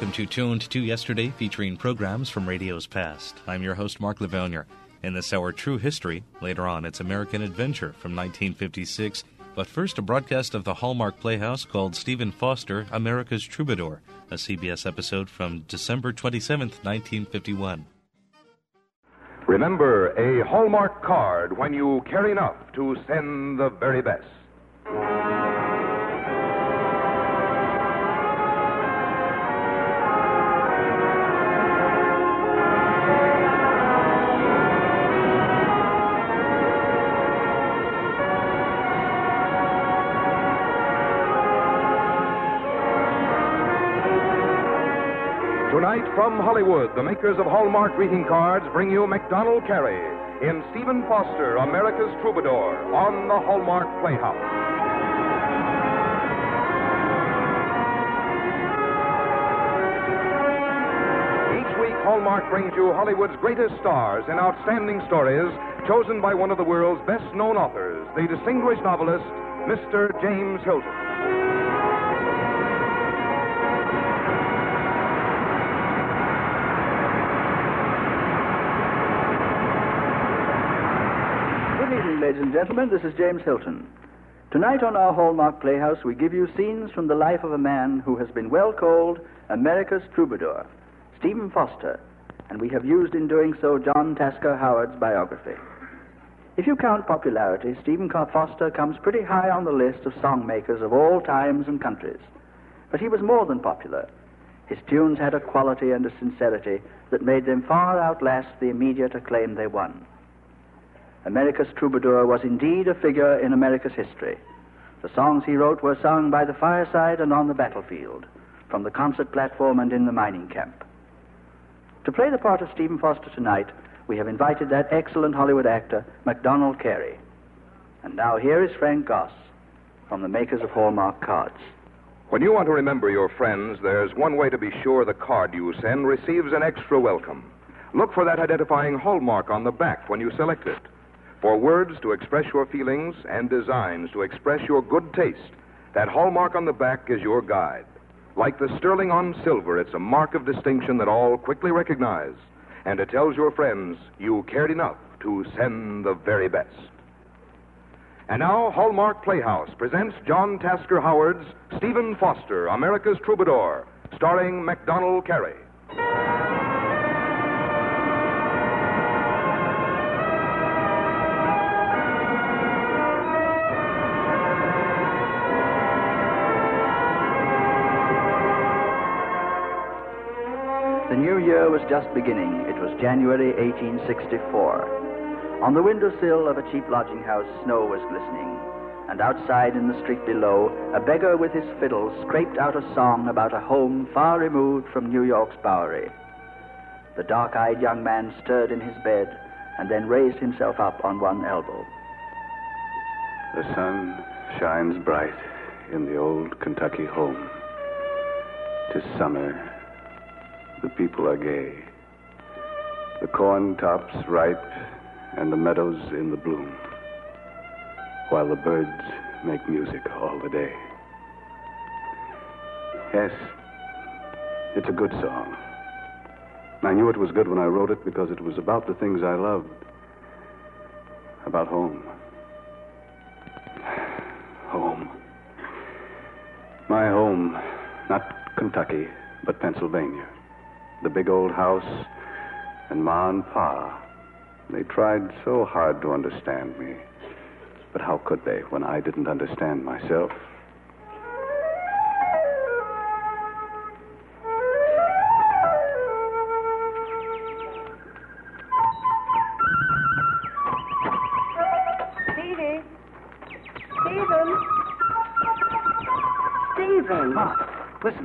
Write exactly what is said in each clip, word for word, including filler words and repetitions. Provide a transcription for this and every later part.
Welcome to Tuned to Yesterday, featuring programs from radio's past. I'm your host, Mark Livonia. In this hour, True History. Later on, it's American Adventure from nineteen fifty-six. But first, a broadcast of the Hallmark Playhouse called Stephen Foster, America's Troubadour, a C B S episode from December twenty-seventh, nineteen fifty-one. Remember, a Hallmark card when you care enough to send the very best. Tonight, from Hollywood, the makers of Hallmark greeting cards bring you MacDonald Carey in Stephen Foster, America's Troubadour, on the Hallmark Playhouse. Each week, Hallmark brings you Hollywood's greatest stars in outstanding stories chosen by one of the world's best-known authors, the distinguished novelist, Mister James Hilton. Ladies and gentlemen, this is James Hilton. Tonight on our Hallmark Playhouse, we give you scenes from the life of a man who has been well called America's Troubadour, Stephen Foster, and we have used in doing so John Tasker Howard's biography. If you count popularity, Stephen Foster comes pretty high on the list of songmakers of all times and countries. But he was more than popular. His tunes had a quality and a sincerity that made them far outlast the immediate acclaim they won. America's Troubadour was indeed a figure in America's history. The songs he wrote were sung by the fireside and on the battlefield, from the concert platform and in the mining camp. To play the part of Stephen Foster tonight, we have invited that excellent Hollywood actor, MacDonald Carey. And now here is Frank Goss, from the makers of Hallmark cards. When you want to remember your friends, there's one way to be sure the card you send receives an extra welcome. Look for that identifying hallmark on the back when you select it. For words to express your feelings and designs to express your good taste, that hallmark on the back is your guide. Like the sterling on silver, it's a mark of distinction that all quickly recognize, and it tells your friends you cared enough to send the very best. And now, Hallmark Playhouse presents John Tasker Howard's Stephen Foster, America's Troubadour, starring MacDonald Carey. The new year was just beginning. It was January eighteen sixty-four. On the windowsill of a cheap lodging house, snow was glistening, and outside in the street below, a beggar with his fiddle scraped out a song about a home far removed from New York's Bowery. The dark-eyed young man stirred in his bed and then raised himself up on one elbow. The sun shines bright in the old Kentucky home. 'Tis summer. The people are gay. The corn tops ripe and the meadows in the bloom, while the birds make music all the day. Yes, it's a good song. I knew it was good when I wrote it because it was about the things I loved. About home. Home. My home, not Kentucky, but Pennsylvania. The big old house, and Ma and Pa. They tried so hard to understand me. But how could they when I didn't understand myself? Stevie. Stephen. Stephen. Ma, listen.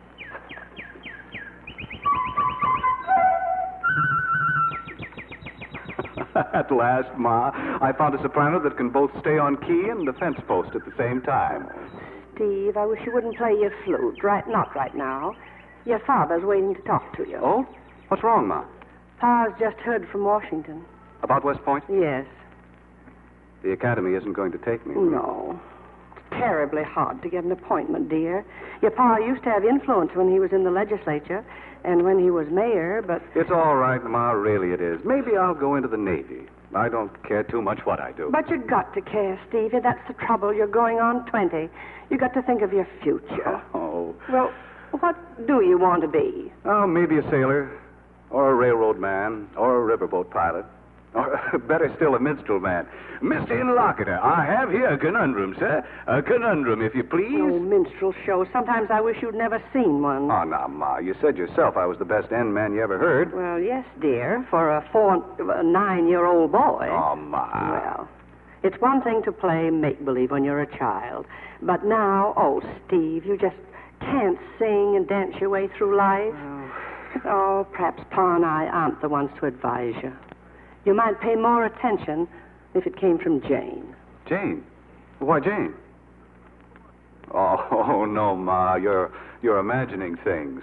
At last, Ma, I found a soprano that can both stay on key and the fence post at the same time. Steve, I wish you wouldn't play your flute. Right, not right now. Your father's waiting to talk to you. Oh? What's wrong, Ma? Pa's just heard from Washington. About West Point? Yes. The Academy isn't going to take me. No. It's terribly hard to get an appointment, dear. Your pa used to have influence when he was in the legislature and when he was mayor, but... It's all right, Ma, really it is. Maybe I'll go into the Navy. I don't care too much what I do. But you got to care, Stevie. That's the trouble. You're going on twenty. You got to think of your future. Oh. Well, what do you want to be? Oh, maybe a sailor, or a railroad man, or a riverboat pilot. Or, better still, a minstrel man. Mister Interlocutor, I have here a conundrum, sir. A conundrum, if you please. Oh, minstrel show. Sometimes I wish you'd never seen one. Oh, now, Ma, you said yourself I was the best end man you ever heard. Well, yes, dear, for a four, a nine-year-old boy. Oh, Ma. Well, it's one thing to play make-believe when you're a child. But now, oh, Steve, you just can't sing and dance your way through life. Oh, oh perhaps Pa and I aren't the ones to advise you. You might pay more attention if it came from Jane. Jane? Why, Jane? Oh, oh no, Ma. You're, you're imagining things.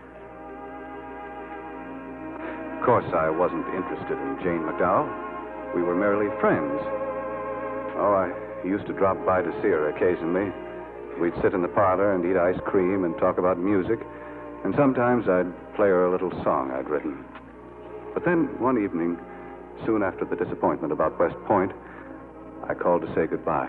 Of course, I wasn't interested in Jane McDowell. We were merely friends. Oh, I used to drop by to see her occasionally. We'd sit in the parlor and eat ice cream and talk about music. And sometimes I'd play her a little song I'd written. But then, one evening... soon after the disappointment about West Point, I called to say goodbye.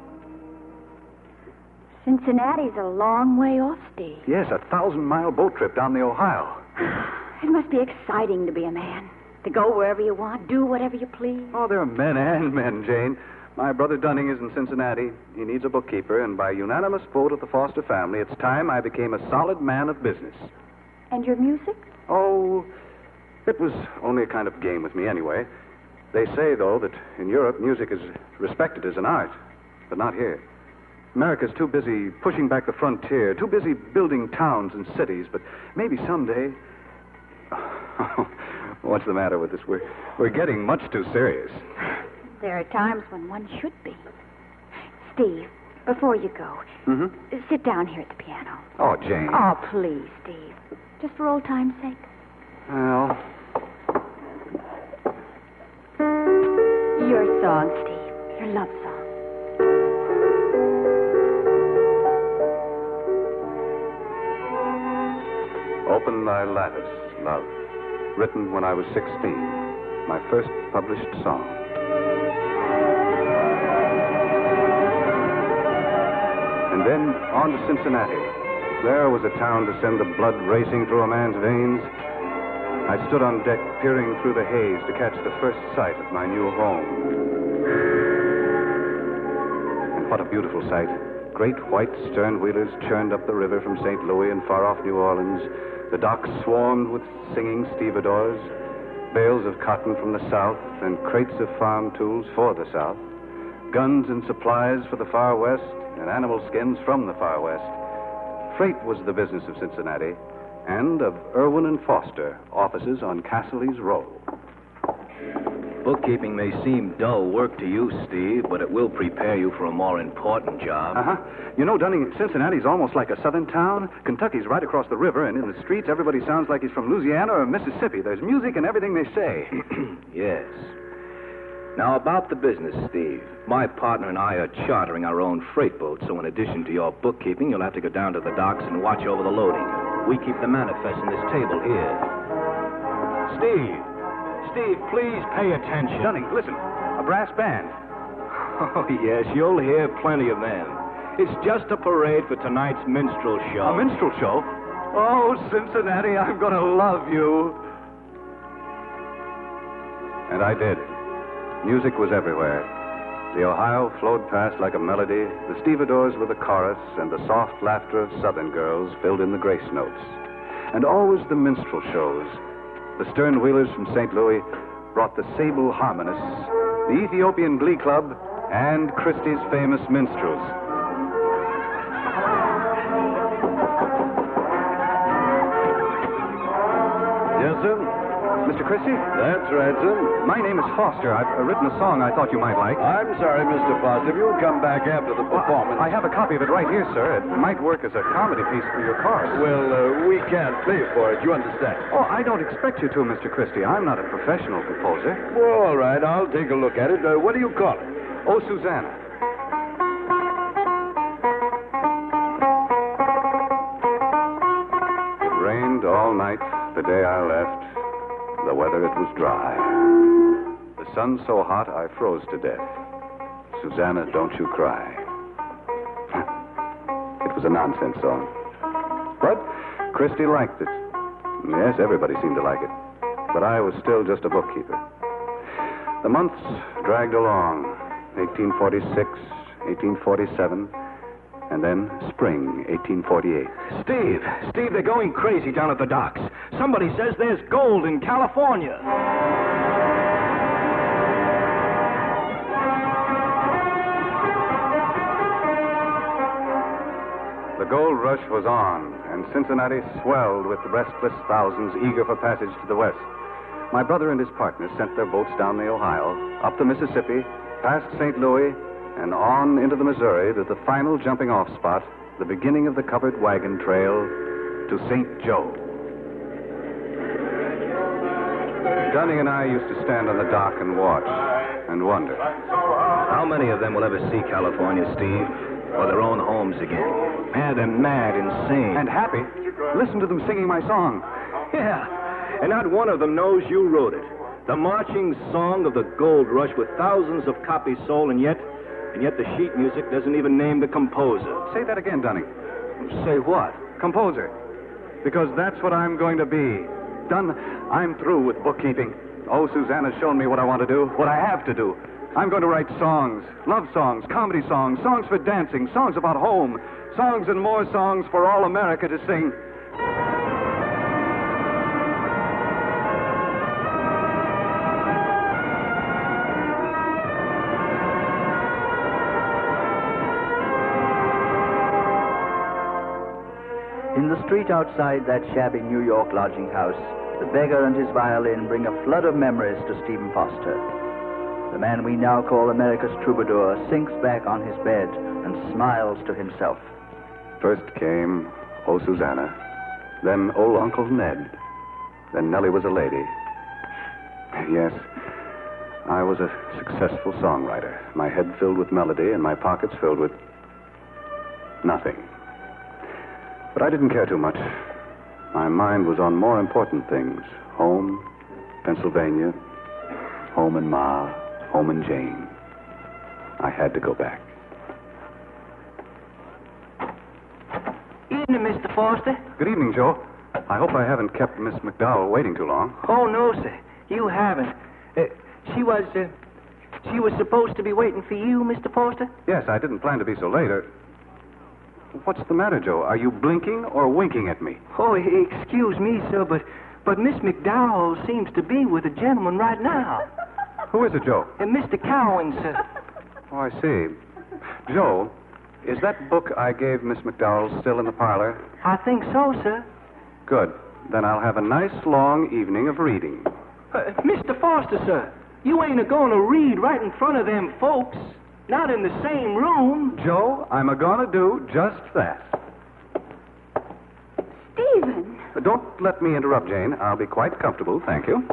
Cincinnati's a long way off, Steve. Yes, a thousand-mile boat trip down the Ohio. It must be exciting to be a man. To go wherever you want, do whatever you please. Oh, there are men and men, Jane. My brother Dunning is in Cincinnati. He needs a bookkeeper, and by unanimous vote of the Foster family, it's time I became a solid man of business. And your music? Oh... it was only a kind of game with me anyway. They say, though, that in Europe, music is respected as an art, but not here. America's too busy pushing back the frontier, too busy building towns and cities, but maybe someday... What's the matter with us? We're, we're getting much too serious. There are times when one should be. Steve, before you go, Mm-hmm. sit down here at the piano. Oh, Jane. Oh, please, Steve. Just for old time's sake. Well... Your song, Steve. Your love song. Open Thy Lattice, Love. Written when I was sixteen. My first published song. And then on to Cincinnati. There was a town to send the blood racing through a man's veins. I stood on deck, peering through the haze to catch the first sight of my new home. And what a beautiful sight. Great white stern-wheelers churned up the river from Saint Louis and far-off New Orleans. The docks swarmed with singing stevedores, bales of cotton from the south, and crates of farm tools for the south, guns and supplies for the far west, and animal skins from the far west. Freight was the business of Cincinnati, and of Irwin and Foster, offices on Casseley's Row. Bookkeeping may seem dull work to you, Steve, but it will prepare you for a more important job. Uh-huh. You know, Dunning, Cincinnati's almost like a southern town. Kentucky's right across the river, and in the streets, everybody sounds like he's from Louisiana or Mississippi. There's music in everything they say. Yes. Now, about the business, Steve. My partner and I are chartering our own freight boat, so in addition to your bookkeeping, you'll have to go down to the docks and watch over the loading. We keep the manifest in this table here. Steve! Steve, please pay attention. Dunning, listen. A brass band. Oh, yes, you'll hear plenty of them. It's just a parade for tonight's minstrel show. A minstrel show? Oh, Cincinnati, I'm going to love you. And I did. Music was everywhere. The Ohio flowed past like a melody. The stevedores were the chorus, and the soft laughter of southern girls filled in the grace notes. And always the minstrel shows. The stern-wheelers from Saint Louis brought the Sable Harmonists, the Ethiopian Glee Club, and Christie's famous minstrels. Yes, sir? Mister Christie? That's right, sir. My name is Foster. I've uh, written a song I thought you might like. I'm sorry, Mister Foster. If you'll come back after the performance. I have a copy of it right here, sir. It might work as a comedy piece for your chorus. Well, uh, we can't play for it. You understand? Oh, I don't expect you to, Mister Christie. I'm not a professional composer. Well, all right. I'll take a look at it. Uh, what do you call it? Oh, Susanna. The day I left, the weather, it was dry. The sun so hot, I froze to death. Susanna, don't you cry. It was a nonsense song. But Christy liked it. Yes, everybody seemed to like it. But I was still just a bookkeeper. The months dragged along. eighteen forty-six, eighteen forty-seven, and then spring, eighteen forty-eight. Steve, Steve, they're going crazy down at the docks. Somebody says there's gold in California. The gold rush was on, and Cincinnati swelled with restless thousands eager for passage to the west. My brother and his partners sent their boats down the Ohio, up the Mississippi, past Saint Louis, and on into the Missouri to the final jumping-off spot, the beginning of the covered wagon trail to Saint Joe. Dunning and I used to stand on the dock and watch and wonder. How many of them will ever see California, Steve? Or their own homes again? Man, they're mad, insane. And happy. Listen to them singing my song. Yeah, and not one of them knows you wrote it. The marching song of the gold rush with thousands of copies sold, and yet, and yet the sheet music doesn't even name the composer. Say that again, Dunning. Say what? Composer. Because that's what I'm going to be. Done. I'm through with bookkeeping. Oh, Susanna's shown me what I want to do, what I have to do. I'm going to write songs, love songs, comedy songs, songs for dancing, songs about home, songs and more songs for all America to sing. In the street outside that shabby New York lodging house, the beggar and his violin bring a flood of memories to Stephen Foster. The man we now call America's troubadour sinks back on his bed and smiles to himself. First came Oh Susanna, then Old Uncle Ned, then Nellie Was a Lady. Yes, I was a successful songwriter, my head filled with melody and my pockets filled with nothing. But I didn't care too much. My mind was on more important things. Home, Pennsylvania, home and Ma, home and Jane. I had to go back. Evening, Mister Foster. Good evening, Joe. I hope I haven't kept Miss McDowell waiting too long. Oh, no, sir. You haven't. Uh, she was, uh, she was supposed to be waiting for you, Mister Foster? Yes, I didn't plan to be so late. Uh, what's the matter, Joe? Are you blinking or winking at me? Oh, excuse me, sir, but, but Miss McDowell seems to be with a gentleman right now. Who is it, Joe? Uh, Mister Cowan, sir. Oh, I see. Joe, is that book I gave Miss McDowell still in the parlor? I think so, sir. Good. Then I'll have a nice long evening of reading. Uh, Mister Foster, sir, you ain't a-going to read right in front of them folks. Not in the same room. Joe, I'm a-going to do just that. Stephen. Uh, Don't let me interrupt, Jane. I'll be quite comfortable, thank you.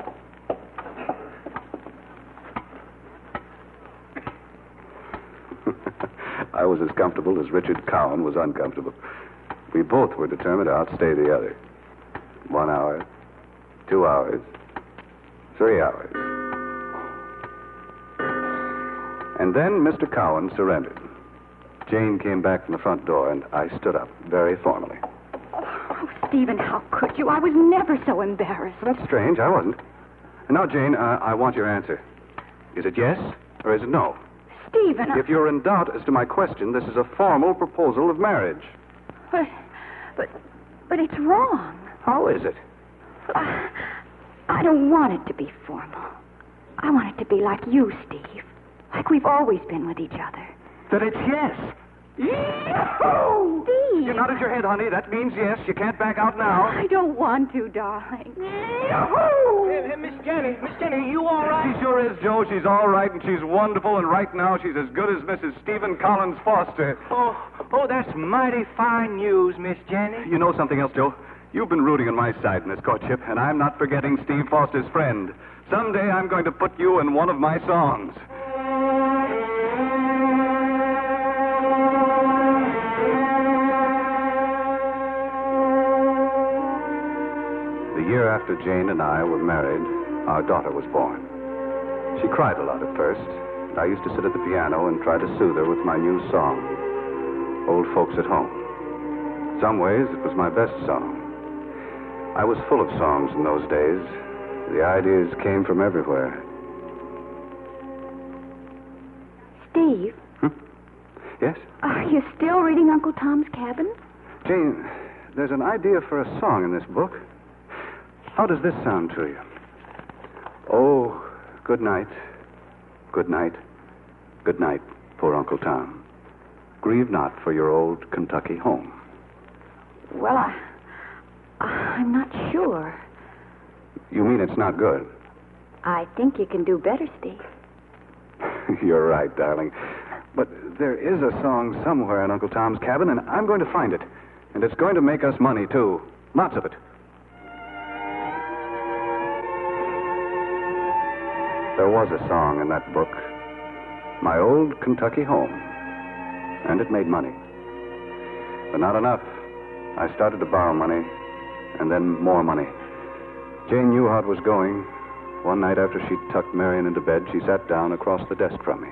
I was as comfortable as Richard Cowan was uncomfortable. We both were determined to outstay the other. One hour, two hours, three hours. And then Mister Cowan surrendered. Jane came back from the front door, and I stood up very formally. Oh, Stephen, how could you? I was never so embarrassed. That's strange. I wasn't. And now, Jane, uh, I want your answer. Is it yes or is it no? Stephen, I... If you're in doubt as to my question, this is a formal proposal of marriage. But, but, but it's wrong. How is it? I, I don't want it to be formal. I want it to be like you, Steve. Like we've always been with each other. Then it's yes. Yee-hoo! Steve! You nodded your head, honey. That means yes. You can't back out now. I don't want to, darling. Yahoo! Hey, hey, Miss Jenny, Miss Jenny, you all right? She sure is, Joe. She's all right, and she's wonderful, and right now she's as good as Missus Stephen Collins Foster. Oh, oh, that's mighty fine news, Miss Jenny. You know something else, Joe? You've been rooting on my side in this courtship, and I'm not forgetting Steve Foster's friend. Someday I'm going to put you in one of my songs. The year after after Jane and I were married, our daughter was born. She cried a lot at first. And I used to sit at the piano and try to soothe her with my new song, Old Folks at Home. In some ways, it was my best song. I was full of songs in those days. The ideas came from everywhere. Steve? Hmm? Yes? Are you still reading Uncle Tom's Cabin? Jane, there's an idea for a song in this book. How does this sound to you? Oh, good night. Good night. Good night, poor Uncle Tom. Grieve not for your old Kentucky home. Well, I... I'm not sure. You mean it's not good? I think you can do better, Steve. You're right, darling. But there is a song somewhere in Uncle Tom's Cabin, and I'm going to find it. And it's going to make us money, too. Lots of it. There was a song in that book, My Old Kentucky Home, and it made money. But not enough. I started to borrow money, and then more money. Jane knew how it was going. One night after she tucked Marion into bed, she sat down across the desk from me.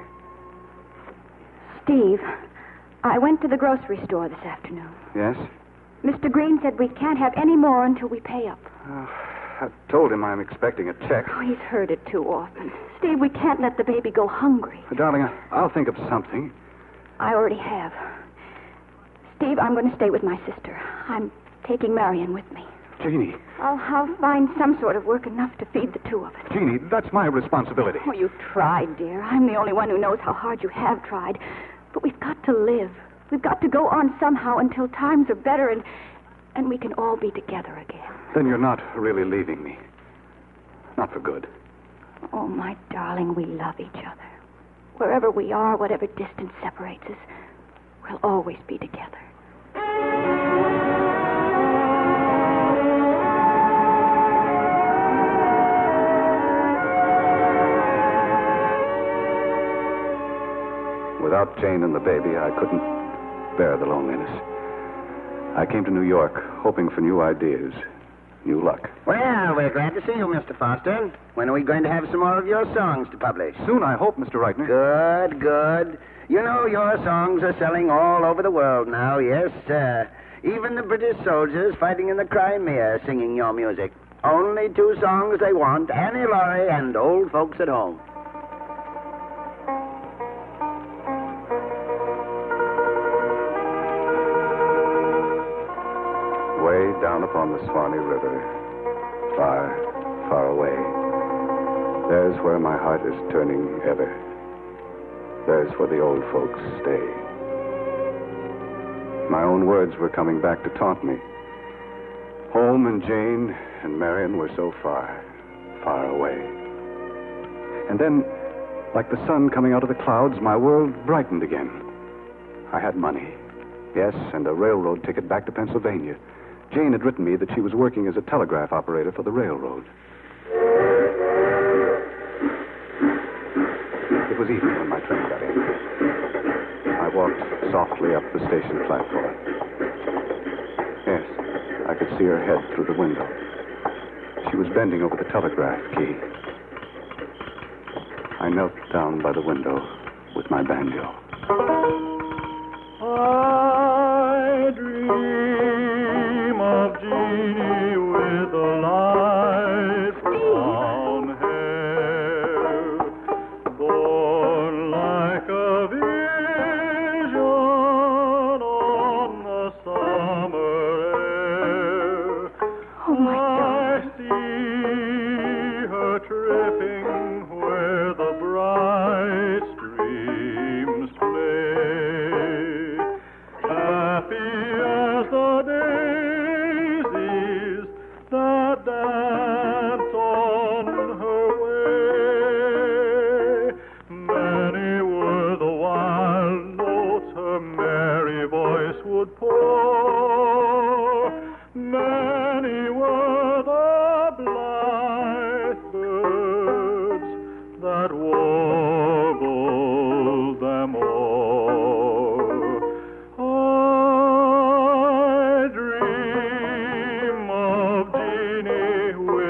Steve, I went to the grocery store this afternoon. Yes? Mister Green said we can't have any more until we pay up. Uh, I told him I'm expecting a check. Oh, he's heard it too often. Steve, we can't let the baby go hungry. Uh, darling, I'll think of something. I already have. Steve, I'm going to stay with my sister. I'm taking Marion with me. Jeannie. I'll, I'll find some sort of work enough to feed the two of us. Jeannie, that's my responsibility. Oh, you've tried, dear. I'm the only one who knows how hard you have tried. But we've got to live. We've got to go on somehow until times are better and, and we can all be together again. Then you're not really leaving me. Not for good. Oh, my darling, we love each other. Wherever we are, whatever distance separates us, we'll always be together. Without Jane and the baby, I couldn't bear the loneliness. I came to New York, hoping for new ideas, new luck. Well, we're glad to see you, Mister Foster. When are we going to have some more of your songs to publish? Soon, I hope, Mister Reitner. Good, good. You know, your songs are selling all over the world now, yes, sir. Even the British soldiers fighting in the Crimea are singing your music. Only two songs they want, Annie Laurie and Old Folks at Home. Way down upon the Swanee River, far, far away. There's where my heart is turning ever. There's where the old folks stay. My own words were coming back to taunt me. Home and Jane and Marion were so far, far away. And then, like the sun coming out of the clouds, my world brightened again. I had money. Yes, and a railroad ticket back to Pennsylvania. Jane had written me that she was working as a telegraph operator for the railroad. It was evening when my train got in. I walked softly up the station platform. Yes, I could see her head through the window. She was bending over the telegraph key. I knelt down by the window with my banjo. I dream of Jeannie with the light brown hair, born like a vision on the summer air. Oh, my I see her tripping where the bright streams play, happy as the daisies that dance on her way. Many were the wild notes her merry voice would pour. Many were the blithe birds that warbled them o'er. I dream of Jeannie with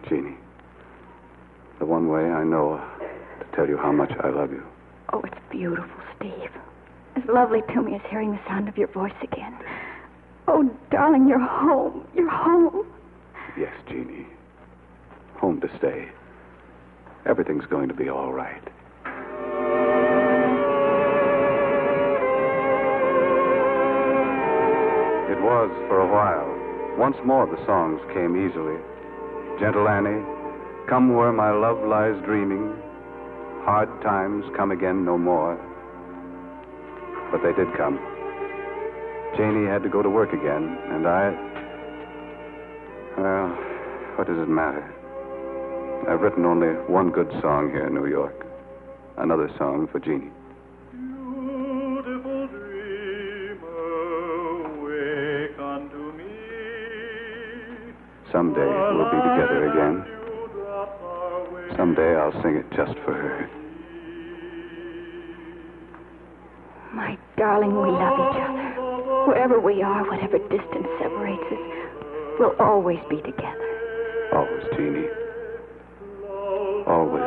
Jeannie, the one way I know to tell you how much I love you. Oh, it's beautiful, Steve. As lovely to me as hearing the sound of your voice again. Oh, darling, you're home. You're home. Yes, Jeannie. Home to stay. Everything's going to be all right. It was for a while. Once more the songs came easily. Gentle Annie, come where my love lies dreaming. Hard times come again no more. But they did come. Janie had to go to work again, and I... Well, what does it matter? I've written only one good song here in New York. Another song for Jeannie. Beautiful dreamer, wake unto me. Someday we'll be together again. Someday I'll sing it just for her. My darling, we love each other. Wherever we are, whatever distance separates us, we'll always be together. Always, Jeannie. Always.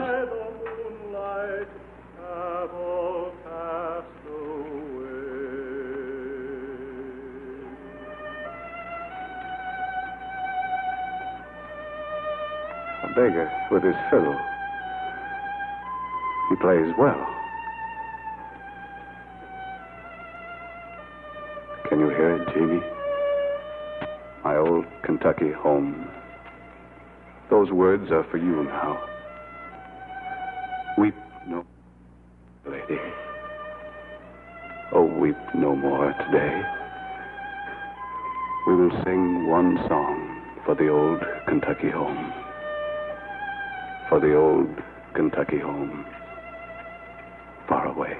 A beggar with his fiddle. He plays well. Can you hear it, Jeannie? My old Kentucky home. Those words are for you now. Weep no, lady. Oh, weep no more today. We will sing one song for the old Kentucky home. For the old Kentucky home. Far away.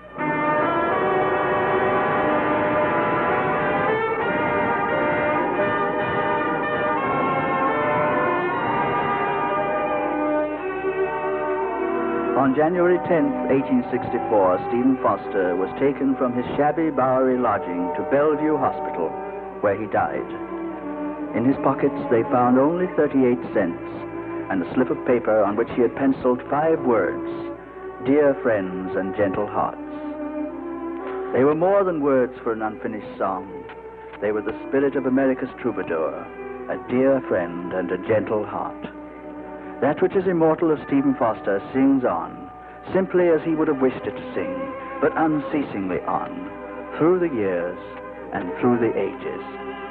On January tenth, eighteen sixty-four, Stephen Foster was taken from his shabby Bowery lodging to Bellevue Hospital, where he died. In his pockets, they found only thirty-eight cents and a slip of paper on which he had penciled five words, "Dear friends and gentle hearts." They were more than words for an unfinished song. They were the spirit of America's troubadour, a dear friend and a gentle heart. That which is immortal of Stephen Foster sings on, simply as he would have wished it to sing, but unceasingly on, through the years and through the ages.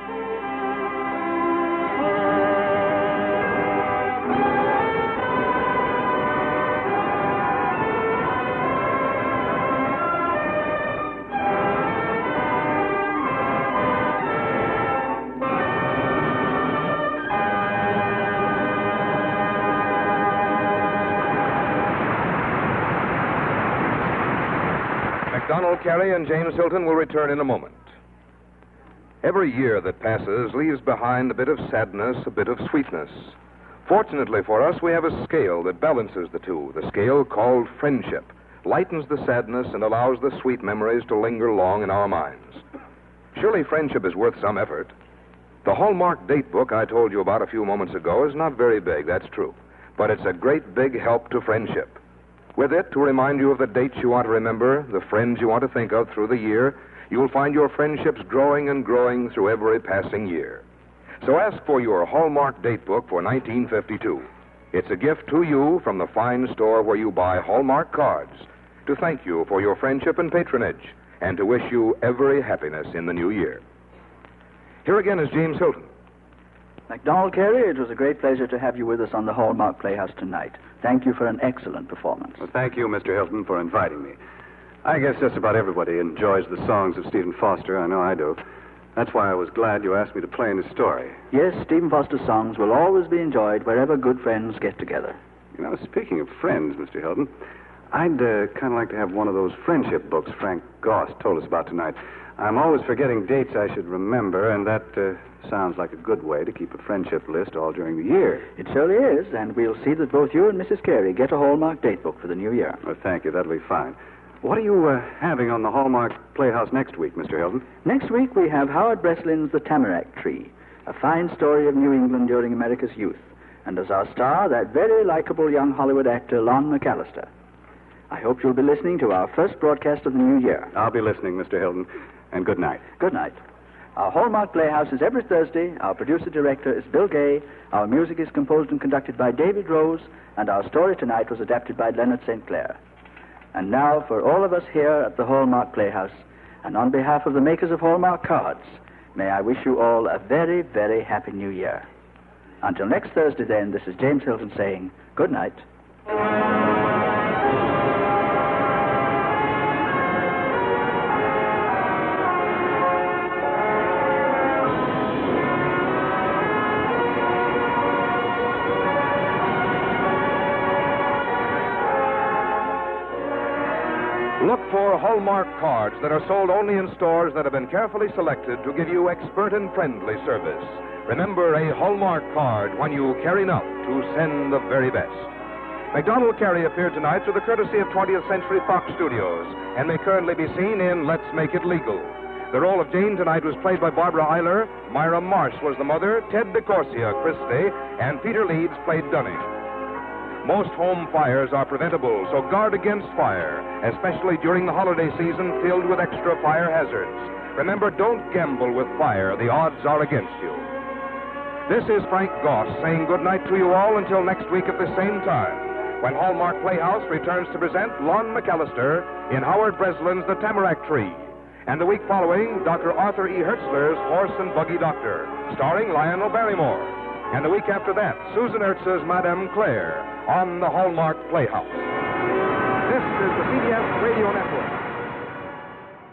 Donald Carey and James Hilton will return in a moment. Every year that passes leaves behind a bit of sadness, a bit of sweetness. Fortunately for us, we have a scale that balances the two. The scale called friendship lightens the sadness and allows the sweet memories to linger long in our minds. Surely friendship is worth some effort. The Hallmark date book I told you about a few moments ago is not very big, that's true. But it's a great big help to friendship. With it, to remind you of the dates you want to remember, the friends you want to think of through the year, you'll find your friendships growing and growing through every passing year. So ask for your Hallmark date book for nineteen fifty-two. It's a gift to you from the fine store where you buy Hallmark cards, to thank you for your friendship and patronage, and to wish you every happiness in the new year. Here again is James Hilton. MacDonald Carey, it was a great pleasure to have you with us on the Hallmark Playhouse tonight. Thank you for an excellent performance. Well, thank you, Mister Hilton, for inviting me. I guess just about everybody enjoys the songs of Stephen Foster. I know I do. That's why I was glad you asked me to play in his story. Yes, Stephen Foster's songs will always be enjoyed wherever good friends get together. You know, speaking of friends, Mister Hilton, I'd uh, kind of like to have one of those friendship books Frank Goss told us about tonight. I'm always forgetting dates I should remember, and that uh, sounds like a good way to keep a friendship list all during the year. It surely is, and we'll see that both you and Missus Carey get a Hallmark date book for the new year. Well, thank you. That'll be fine. What are you uh, having on the Hallmark Playhouse next week, Mister Hilton? Next week we have Howard Breslin's The Tamarack Tree, a fine story of New England during America's youth. and as our star, that very likable young Hollywood actor, Lon McAllister. I hope you'll be listening to our first broadcast of the new year. I'll be listening, Mister Hilton, and good night. Good night. Our Hallmark Playhouse is every Thursday. Our producer-director is Bill Gay. Our music is composed and conducted by David Rose, and our story tonight was adapted by Leonard Saint Clair. And now, for all of us here at the Hallmark Playhouse, and on behalf of the makers of Hallmark cards, may I wish you all a very, very happy new year. Until next Thursday, then, this is James Hilton saying good night. Look for Hallmark cards that are sold only in stores that have been carefully selected to give you expert and friendly service. Remember, a Hallmark card, one you carry enough to send the very best. MacDonald Carey appeared tonight through the courtesy of twentieth Century Fox Studios and may currently be seen in Let's Make It Legal. The role of Jane tonight was played by Barbara Eiler. Myra Marsh was the mother, Ted DeCorsia, Christie, and Peter Leeds played Dunning. Most home fires are preventable, so guard against fire, especially during the holiday season filled with extra fire hazards. Remember, don't gamble with fire. The odds are against you. This is Frank Goss saying good night to you all until next week at the same time, when Hallmark Playhouse returns to present Lon McAllister in Howard Breslin's The Tamarack Tree, and the week following, Doctor Arthur E. Hertzler's Horse and Buggy Doctor, starring Lionel Barrymore. And the week after that, Susan Ertz's Madame Claire on the Hallmark Playhouse. This is the C B S Radio Network.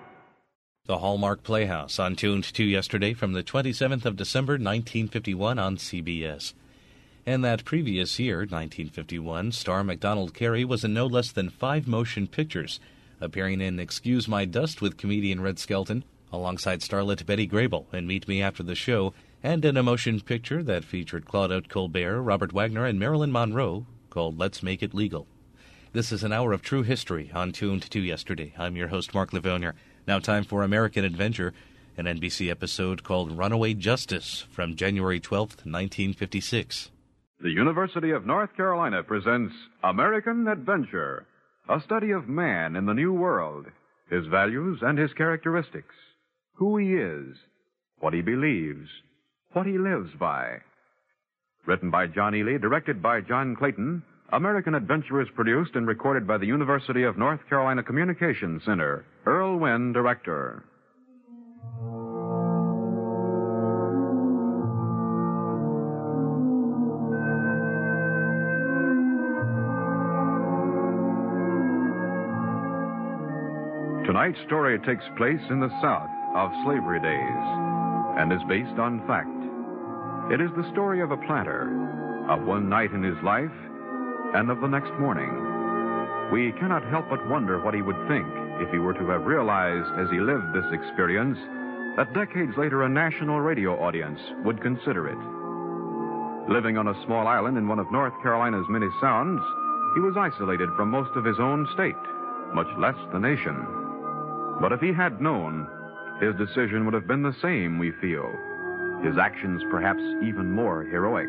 The Hallmark Playhouse on Tuned to Yesterday from the twenty-seventh of December, nineteen fifty-one on C B S. And that previous year, nineteen fifty-one, star MacDonald Carey was in no less than five motion pictures, appearing in Excuse My Dust with comedian Red Skelton, alongside starlet Betty Grable in Meet Me After the Show, and in a motion picture that featured Claudette Colbert, Robert Wagner, and Marilyn Monroe called Let's Make It Legal. This is an hour of true history on Tuned to Yesterday. I'm your host, Mark Livonier. Now time for American Adventure, an N B C episode called Runaway Justice from January twelfth, nineteen fifty-six. The University of North Carolina presents American Adventure, a study of man in the New World, his values and his characteristics, who he is, what he believes, what he lives by. Written by John Ely, directed by John Clayton, American Adventure is produced and recorded by the University of North Carolina Communications Center. Earl Wynn, director. Tonight's story takes place in the South of slavery days and is based on fact. It is the story of a planter, of one night in his life, and of the next morning. We cannot help but wonder what he would think if he were to have realized as he lived this experience that decades later a national radio audience would consider it. Living on a small island in one of North Carolina's many sounds, he was isolated from most of his own state, much less the nation. But if he had known, his decision would have been the same, we feel. His actions perhaps even more heroic.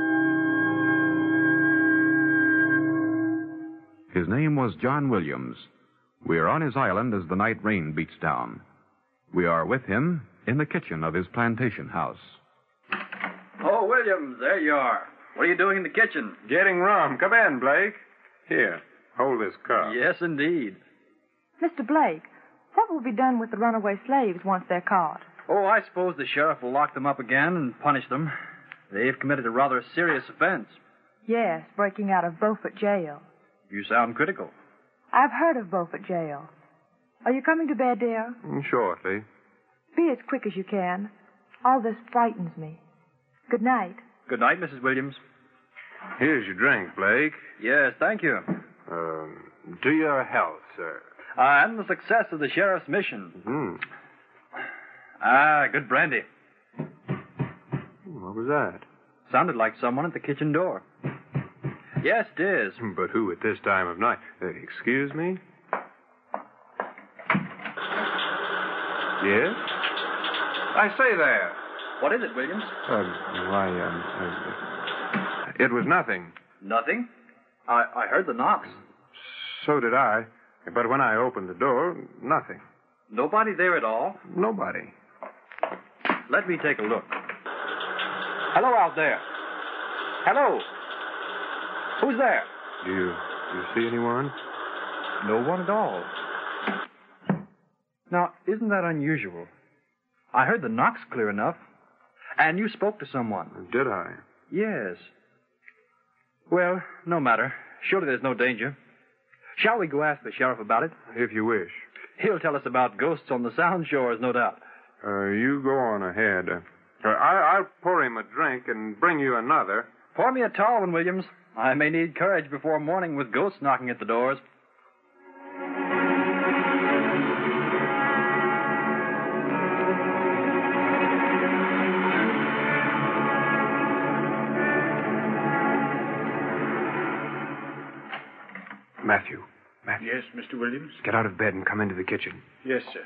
His name was John Williams. We are on his island as the night rain beats down. We are with him in the kitchen of his plantation house. Oh, Williams, there you are. What are you doing in the kitchen? Getting rum. Come in, Blake. Here, hold this cup. Yes, indeed. Mister Blake, what will be done with the runaway slaves once they're caught? Oh, I suppose the sheriff will lock them up again and punish them. They've committed a rather serious offense. Yes, breaking out of Beaufort jail. You sound critical. I've heard of Beaufort jail. Are you coming to bed, dear? Shortly. Be as quick as you can. All this frightens me. Good night. Good night, Missus Williams. Here's your drink, Blake. Yes, thank you. Um, to your health, sir. Uh, and the success of the sheriff's mission. Hmm. Ah, good brandy. What was that? Sounded like someone at the kitchen door. Yes, it is. But who at this time of night? Uh, excuse me? Yes? I say there. What is it, Williams? Um, why, um, uh, It was nothing. Nothing? I, I heard the knocks. So did I. But when I opened the door, nothing. Nobody there at all? Nobody. Let me take a look. Hello out there. Hello. Who's there? Do you, do you see anyone? No one at all. Now, isn't that unusual? I heard the knocks clear enough. And you spoke to someone. Did I? Yes. Well, no matter. Surely there's no danger. Shall we go ask the sheriff about it? If you wish. He'll tell us about ghosts on the Sound Shores, no doubt. Uh, you go on ahead. Uh, I, I'll pour him a drink and bring you another. Pour me a tall one, Williams. I may need courage before morning with ghosts knocking at the doors. Matthew. Matthew. Yes, Mister Williams? Get out of bed and come into the kitchen. Yes, sir.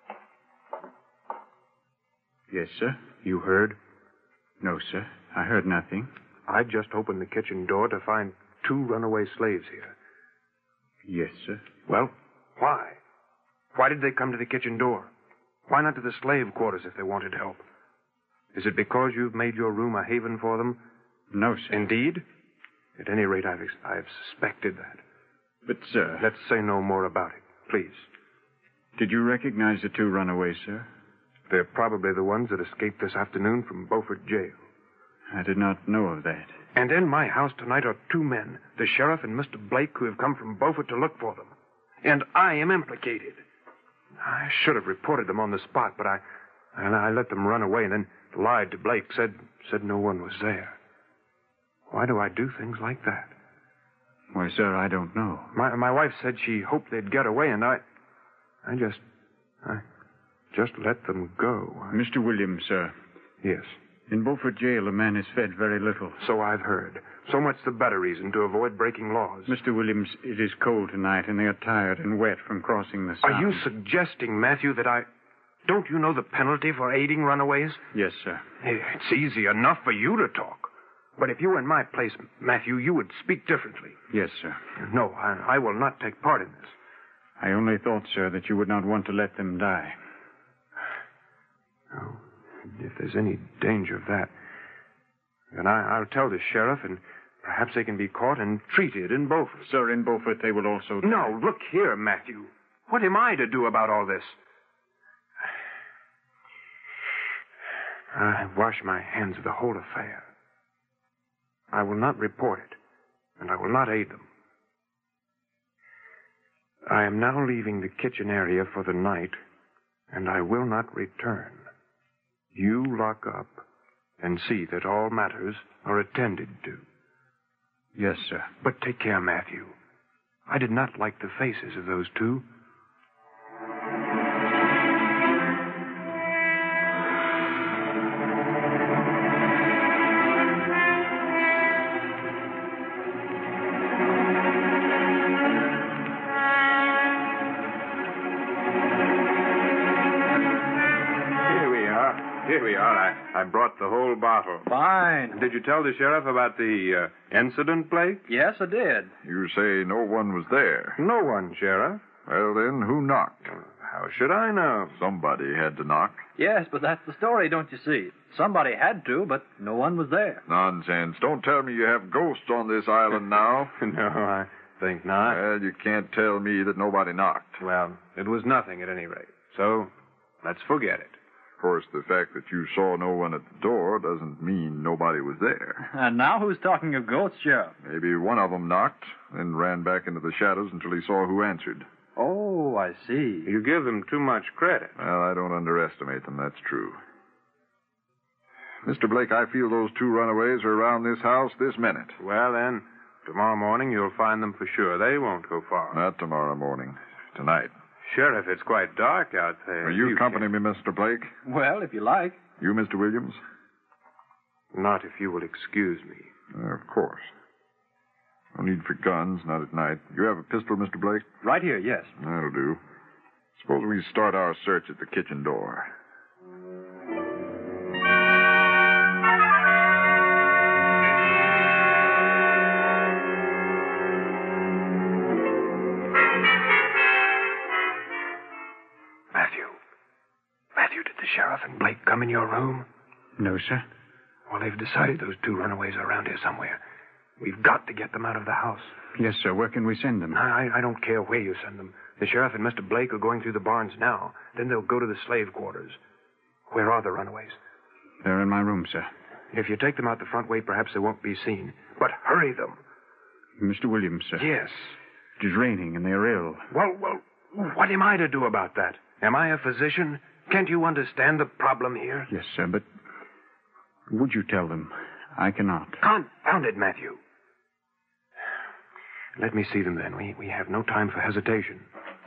Yes, sir. You heard? No, sir. I heard nothing. I just opened the kitchen door to find two runaway slaves here. Yes, sir. Well, why? Why did they come to the kitchen door? Why not to the slave quarters if they wanted help? Is it because you've made your room a haven for them? No, sir. Indeed? At any rate, I've, I've suspected that. But, sir... Let's say no more about it, please. Did you recognize the two runaways, sir? They're probably the ones that escaped this afternoon from Beaufort Jail. I did not know of that. And in my house tonight are two men, the sheriff and Mister Blake, who have come from Beaufort to look for them. And I am implicated. I should have reported them on the spot, but I, and I let them run away and then lied to Blake, said, said no one was there. Why do I do things like that? Why, sir, I don't know. My my wife said she hoped they'd get away, and I, I just, I just let them go. Mister Williams, sir. Yes. In Beaufort Jail, a man is fed very little. So I've heard. So much the better reason to avoid breaking laws. Mister Williams, it is cold tonight, and they are tired and wet from crossing the Sound. Are you suggesting, Matthew, that I... Don't you know the penalty for aiding runaways? Yes, sir. It's easy enough for you to talk. But if you were in my place, Matthew, you would speak differently. Yes, sir. No, I, I will not take part in this. I only thought, sir, that you would not want to let them die. Oh, if there's any danger of that, then I, I'll tell the sheriff, and perhaps they can be caught and treated in Beaufort. Sir, in Beaufort they will also die. No, look here, Matthew. What am I to do about all this? I wash my hands of the whole affair. I will not report it, and I will not aid them. I am now leaving the kitchen area for the night, and I will not return. You lock up and see that all matters are attended to. Yes, sir. But take care, Matthew. I did not like the faces of those two. Here we are. I, I brought the whole bottle. Fine. Did you tell the sheriff about the uh, incident, Blake? Yes, I did. You say no one was there. No one, Sheriff. Well, then, who knocked? How should I know? Somebody had to knock. Yes, but that's the story, don't you see? Somebody had to, but no one was there. Nonsense. Don't tell me you have ghosts on this island now. No, I think not. Well, you can't tell me that nobody knocked. Well, it was nothing at any rate. So, let's forget it. Of course, the fact that you saw no one at the door doesn't mean nobody was there. And now who's talking of ghosts, Sheriff? Maybe one of them knocked, then ran back into the shadows until he saw who answered. Oh, I see. You give them too much credit. Well, I don't underestimate them, that's true. Mister Blake, I feel those two runaways are around this house this minute. Well, then, tomorrow morning you'll find them for sure. They won't go far. Not tomorrow morning. Tonight. Sheriff, it's quite dark out there. Will you, you accompany can... me, Mister Blake? Well, if you like. You, Mister Williams? Not if you will excuse me. Uh, of course. No need for guns, not at night. You have a pistol, Mister Blake? Right here, yes. That'll do. Suppose we start our search at the kitchen door. come in your room? No, sir. Well, they've decided those two runaways are around here somewhere. We've got to get them out of the house. Yes, sir. Where can we send them? I, I don't care where you send them. The sheriff and Mister Blake are going through the barns now. Then they'll go to the slave quarters. Where are the runaways? They're in my room, sir. If you take them out the front way, perhaps they won't be seen. But hurry them. Mister Williams, sir. Yes. It is raining and they're ill. Well, well, what am I to do about that? Am I a physician? Can't you understand the problem here? Yes, sir, but would you tell them? I cannot. Confound it, Matthew. Let me see them then. We, we have no time for hesitation.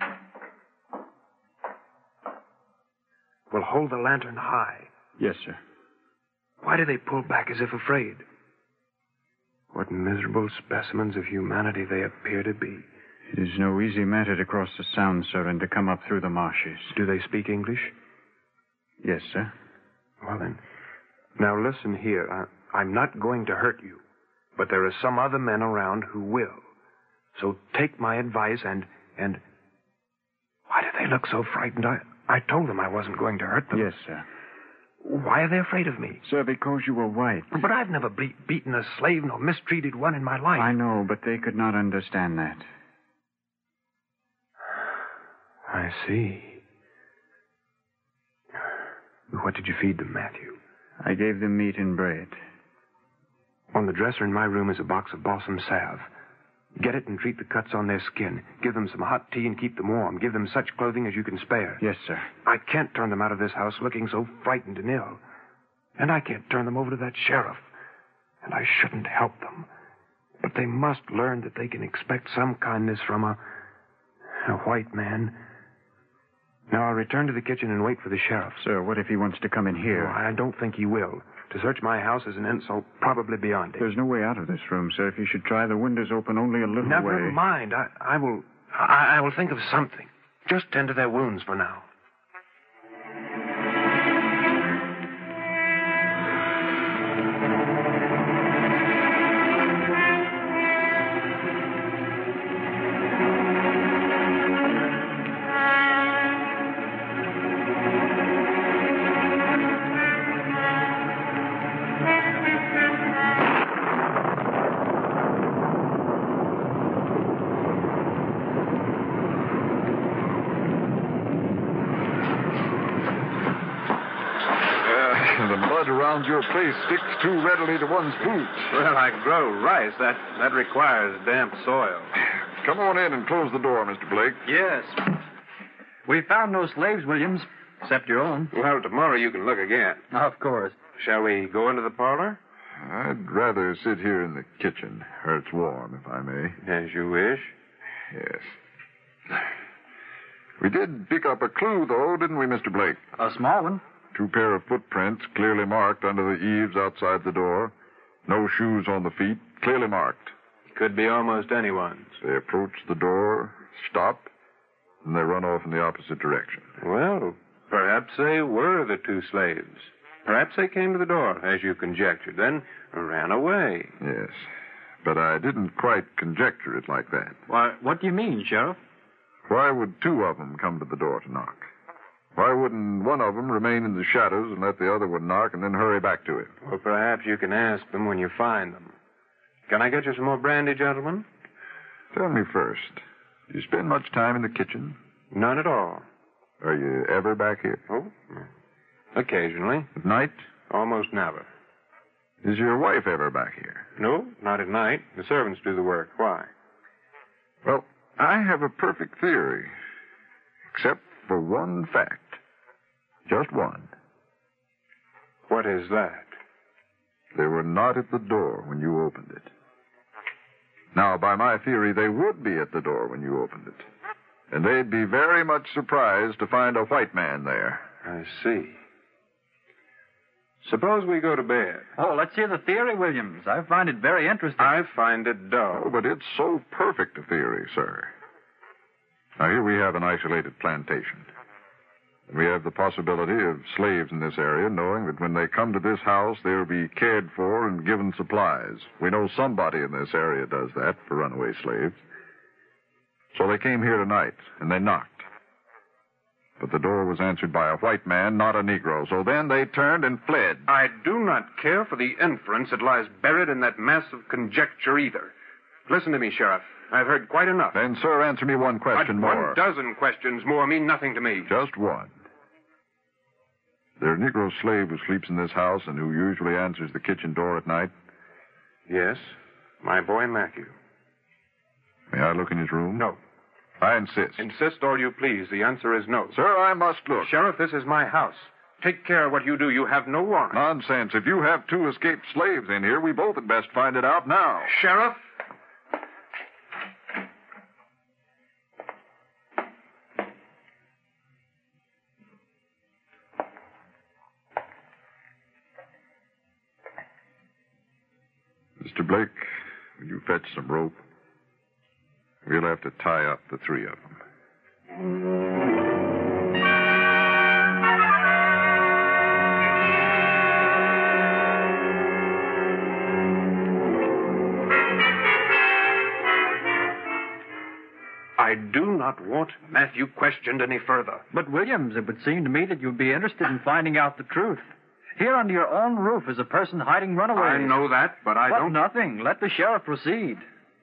We'll hold the lantern high. Yes, sir. Why do they pull back as if afraid? What miserable specimens of humanity they appear to be. It is no easy matter to cross the Sound, sir, and to come up through the marshes. Do they speak English? Yes, sir. Well, then, now listen here. I, I'm not going to hurt you, but there are some other men around who will. So take my advice and, and... Why do they look so frightened? I, I told them I wasn't going to hurt them. Yes, sir. Why are they afraid of me? Sir, because you were white. But I've never be- beaten a slave nor mistreated one in my life. I know, but they could not understand that. I see. What did you feed them, Matthew? I gave them meat and bread. On the dresser in my room is a box of balsam salve. Get it and treat the cuts on their skin. Give them some hot tea and keep them warm. Give them such clothing as you can spare. Yes, sir. I can't turn them out of this house looking so frightened and ill. And I can't turn them over to that sheriff. And I shouldn't help them. But they must learn that they can expect some kindness from a, a white man. Now, I'll return to the kitchen and wait for the sheriff. Sir, what if he wants to come in here? Oh, I don't think he will. To search my house is an insult probably beyond it. There's no way out of this room, sir. If you should try, the windows open only a little Never way. Never mind. I, I will... I, I will think of something. Just tend to their wounds for now. Around your face sticks too readily to one's boots. Well, I grow rice. That that requires damp soil. Come on in and close the door, Mister Blake. Yes. We found no slaves, Williams, except your own. Well, tomorrow you can look again. Of course. Shall we go into the parlor? I'd rather sit here in the kitchen, where it's warm, if I may. As you wish. Yes. We did pick up a clue, though, didn't we, Mister Blake? A small one. Two pair of footprints clearly marked under the eaves outside the door. No shoes on the feet, clearly marked. Could be almost anyone's. They approach the door, stop, and they run off in the opposite direction. Well, perhaps they were the two slaves. Perhaps they came to the door, as you conjectured, then ran away. Yes, but I didn't quite conjecture it like that. Why, what do you mean, Sheriff? Why would two of them come to the door to knock? Why wouldn't one of them remain in the shadows and let the other one knock and then hurry back to it? Well, perhaps you can ask them when you find them. Can I get you some more brandy, gentlemen? Tell me first, do you spend much time in the kitchen? None at all. Are you ever back here? Oh, occasionally. At night? Almost never. Is your wife ever back here? No, not at night. The servants do the work. Why? Well, I have a perfect theory, except for one fact. Just one. What is that? They were not at the door when you opened it. Now, by my theory, they would be at the door when you opened it. And they'd be very much surprised to find a white man there. I see. Suppose we go to bed. Oh, let's hear the theory, Williams. I find it very interesting. I find it dull. Oh, but it's so perfect a theory, sir. Now, here we have an isolated plantation. We have the possibility of slaves in this area knowing that when they come to this house, they'll be cared for and given supplies. We know somebody in this area does that for runaway slaves. So they came here tonight, and they knocked. But the door was answered by a white man, not a Negro. So then they turned and fled. I do not care for the inference that lies buried in that mass of conjecture either. Listen to me, Sheriff. I've heard quite enough. Then, sir, answer me one question but more. One dozen questions more mean nothing to me. Just one. There a Negro slave who sleeps in this house and who usually answers the kitchen door at night? Yes, my boy Matthew. May I look in his room? No. I insist. Insist all you please. The answer is no. Sir, I must look. Sheriff, this is my house. Take care of what you do. You have no warrant. Nonsense. If you have two escaped slaves in here, we both had best find it out now. Sheriff? Mister Blake, will you fetch some rope? We'll have to tie up the three of them. I do not want Matthew questioned any further. But, Williams, it would seem to me that you'd be interested in finding out the truth. Here under your own roof is a person hiding runaways. I know that, but I but don't... nothing. Let the sheriff proceed.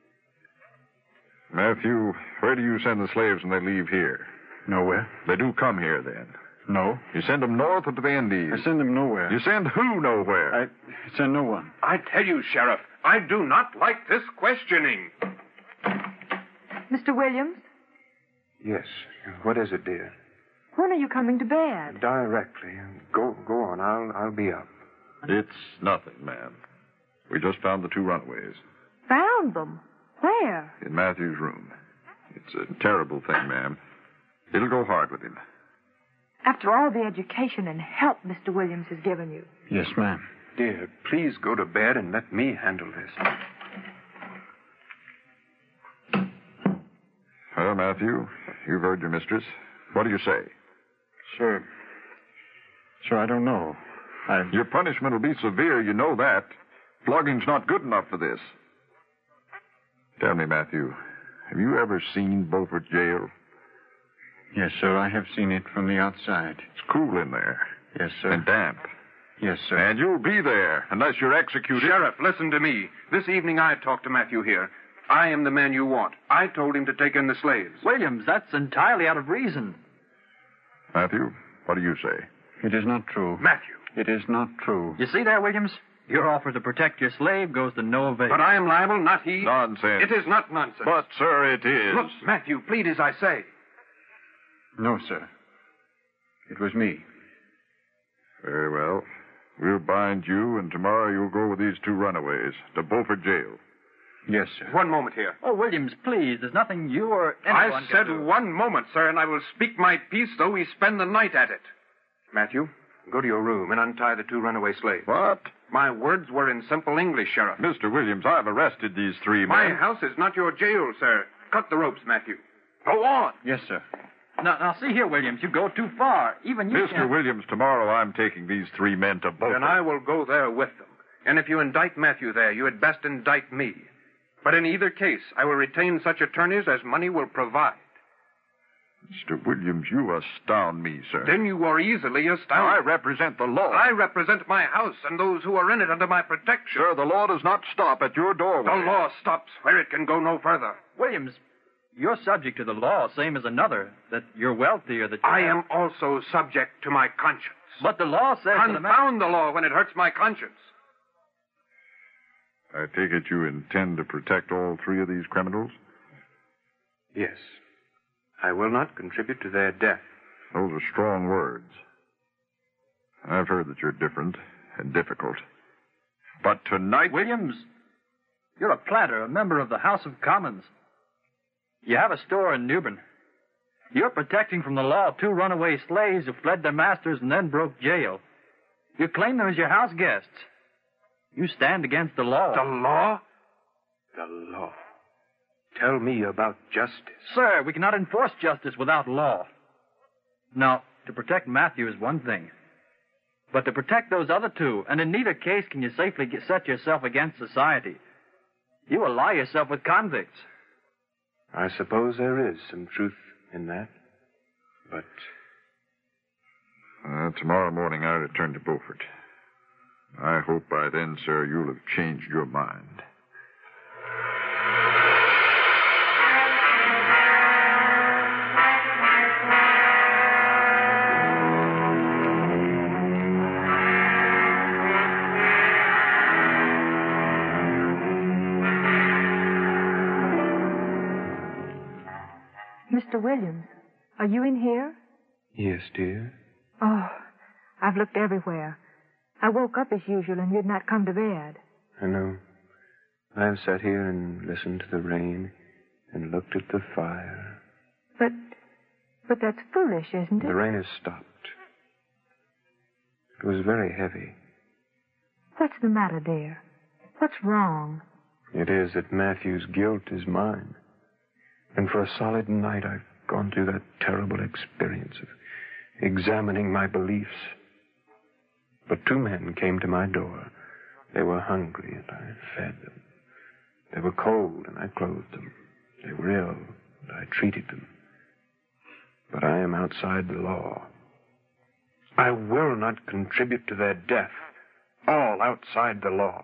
Matthew, where do you send the slaves when they leave here? Nowhere. They do come here, then? No. You send them north or to the Indies? I send them nowhere. You send who nowhere? I send no one. I tell you, Sheriff, I do not like this questioning. Mister Williams? Yes. What is it, dear? When are you coming to bed? Directly. Go go on. I'll I'll be up. It's nothing, ma'am. We just found the two runaways. Found them? Where? In Matthew's room. It's a terrible thing, ma'am. It'll go hard with him. After all the education and help Mister Williams has given you. Yes, ma'am. Dear, please go to bed and let me handle this. Well, Matthew, you've heard your mistress. What do you say? Sir. Sir, I don't know. I... Your punishment will be severe, you know that. Flogging's not good enough for this. Tell me, Matthew, have you ever seen Beaufort Jail? Yes, sir, I have seen it from the outside. It's cool in there. Yes, sir. And damp. Yes, sir. And you'll be there, unless you're executed. Sheriff, listen to me. This evening I talked to Matthew here. I am the man you want. I told him to take in the slaves. Williams, that's entirely out of reason. Matthew, what do you say? It is not true. Matthew. It is not true. You see there, Williams? Your offer to protect your slave goes to no avail. But I am liable, not he. Nonsense. It is not nonsense. But, sir, it is. Look, Matthew, plead as I say. No, sir. It was me. Very well. We'll bind you, and tomorrow you'll go with these two runaways to Beaufort Jail. Yes, sir. One moment here. Oh, Williams, please. There's nothing you or anyone I said can do. one moment, sir, and I will speak my piece, though we spend the night at it. Matthew, go to your room and untie the two runaway slaves. What? My words were in simple English, Sheriff. Mister Williams, I've arrested these three My men. house is not your jail, sir. Cut the ropes, Matthew. Go on. Yes, sir. Now, now, see here, Williams. You go too far. Even you Mister can't... Williams, tomorrow I'm taking these three men to Beaufort. Then I will go there with them. And if you indict Matthew there, you had best indict me. But in either case, I will retain such attorneys as money will provide. Mister Williams, you astound me, sir. Then you are easily astounded. I represent the law. I represent my house and those who are in it under my protection. Sir, the law does not stop at your doorway. The law stops where it can go no further. Williams, you're subject to the law, same as another, that you're wealthy or that you I have... am also subject to my conscience. But the law says... Confound the law when it hurts my conscience. I take it you intend to protect all three of these criminals? Yes. I will not contribute to their death. Those are strong words. I've heard that you're different and difficult. But tonight... Williams, you're a planter, a member of the House of Commons. You have a store in Newbern. You're protecting from the law two runaway slaves who fled their masters and then broke jail. You claim them as your house guests. You stand against the law. The law? The law. Tell me about justice. Sir, we cannot enforce justice without law. Now, to protect Matthew is one thing. But to protect those other two, and in neither case can you safely get, set yourself against society. You ally yourself with convicts. I suppose there is some truth in that. But Uh, tomorrow morning I return to Beaufort. I hope by then, sir, you'll have changed your mind. Mister Williams, are you in here? Yes, dear. Oh, I've looked everywhere. I woke up as usual and you'd not come to bed. I know. I've sat here and listened to the rain and looked at the fire. But, but that's foolish, isn't it? The rain has stopped. It was very heavy. What's the matter, dear? What's wrong? It is that Matthew's guilt is mine. And for a solid night, I've gone through that terrible experience of examining my beliefs. But two men came to my door. They were hungry, and I fed them. They were cold, and I clothed them. They were ill, and I treated them. But I am outside the law. I will not contribute to their death, all outside the law.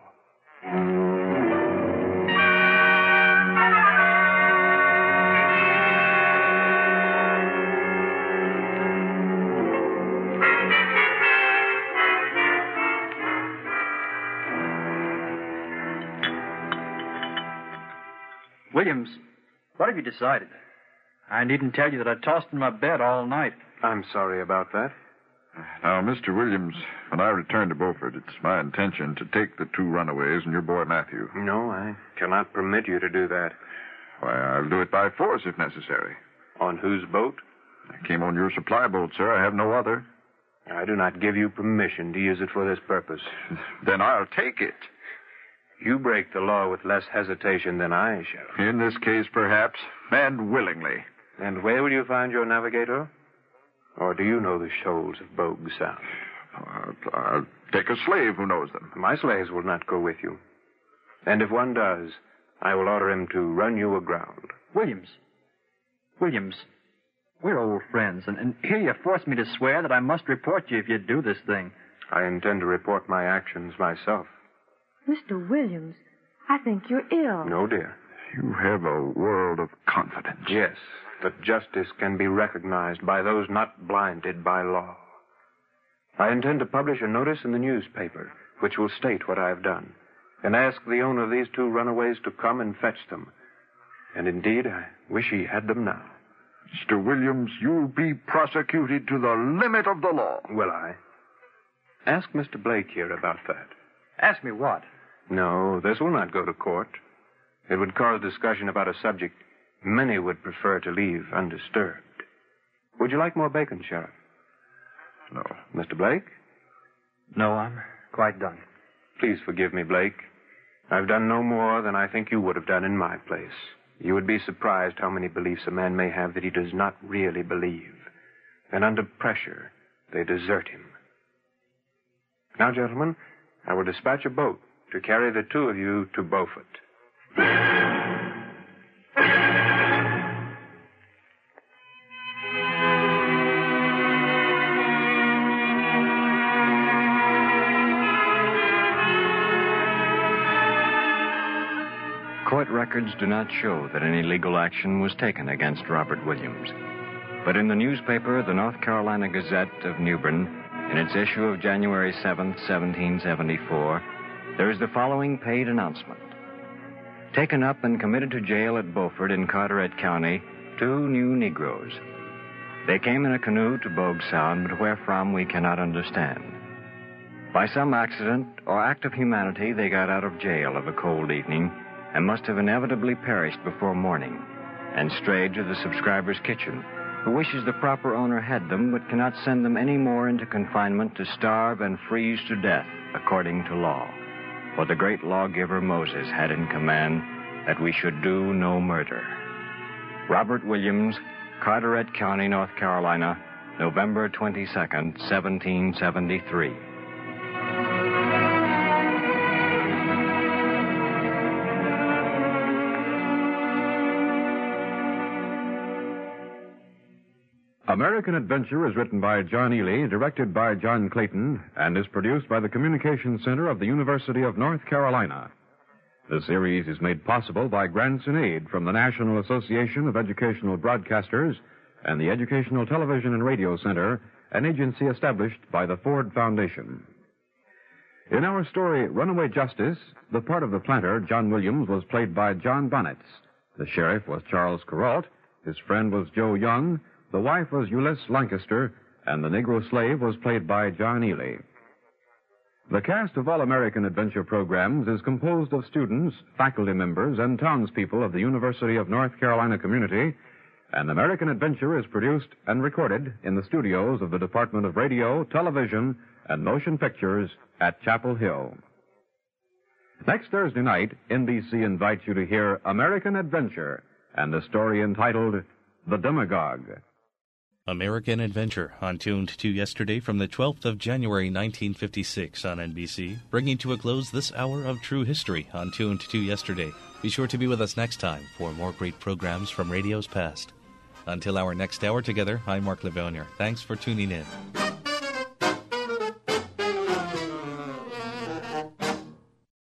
Williams, what have you decided? I needn't tell you that I tossed in my bed all night. I'm sorry about that. Now, Mister Williams, when I return to Beaufort, it's my intention to take the two runaways and your boy Matthew. No, I cannot permit you to do that. Why, I'll do it by force if necessary. On whose boat? I came on your supply boat, sir. I have no other. I do not give you permission to use it for this purpose. Then I'll take it. You break the law with less hesitation than I shall. In this case, perhaps, and willingly. And where will you find your navigator? Or do you know the shoals of Bogue Sound? I'll, I'll take a slave who knows them. My slaves will not go with you. And if one does, I will order him to run you aground. Williams. Williams, we're old friends, and, and here you force me to swear that I must report you if you do this thing. I intend to report my actions myself. Mister Williams, I think you're ill. No, dear. You have a world of confidence. Yes, that justice can be recognized by those not blinded by law. I intend to publish a notice in the newspaper which will state what I have done, and ask the owner of these two runaways to come and fetch them. And indeed, I wish he had them now. Mister Williams, you'll be prosecuted to the limit of the law. Will I? Ask Mister Blake here about that. Ask me what? No, this will not go to court. It would cause discussion about a subject many would prefer to leave undisturbed. Would you like more bacon, Sheriff? No. Mister Blake? No, I'm quite done. Please forgive me, Blake. I've done no more than I think you would have done in my place. You would be surprised how many beliefs a man may have that he does not really believe. And under pressure, they desert him. Now, gentlemen, I will dispatch a boat to carry the two of you to Beaufort. Court records do not show that any legal action was taken against Robert Williams. But in the newspaper, the North Carolina Gazette of New Bern, in its issue of January seventh, seventeen seventy-four, there is the following paid announcement. Taken up and committed to jail at Beaufort in Carteret County, two new Negroes. They came in a canoe to Bogue Sound, but where from we cannot understand. By some accident or act of humanity, they got out of jail of a cold evening and must have inevitably perished before morning and strayed to the subscriber's kitchen, who wishes the proper owner had them but cannot send them any more into confinement to starve and freeze to death according to law. For the great lawgiver Moses had in command that we should do no murder. Robert Williams, Carteret County, North Carolina, November twenty-second, seventeen seventy-three. American Adventure is written by John Ely, directed by John Clayton, and is produced by the Communications Center of the University of North Carolina. The series is made possible by grants and aid from the National Association of Educational Broadcasters and the Educational Television and Radio Center, an agency established by the Ford Foundation. In our story, Runaway Justice, the part of the planter, John Williams, was played by John Bonnetts. The sheriff was Charles Kuralt, his friend was Joe Young, the wife was Ulysses Lancaster, and the Negro slave was played by John Ely. The cast of All American Adventure programs is composed of students, faculty members, and townspeople of the University of North Carolina community, and American Adventure is produced and recorded in the studios of the Department of Radio, Television, and Motion Pictures at Chapel Hill. Next Thursday night, N B C invites you to hear American Adventure and the story entitled The Demagogue. American Adventure on Tuned to Yesterday from the twelfth of January, nineteen fifty-six on N B C, bringing to a close this hour of true history on Tuned to Yesterday. Be sure to be with us next time for more great programs from radio's past. Until our next hour together, I'm Mark Livonia. Thanks for tuning in.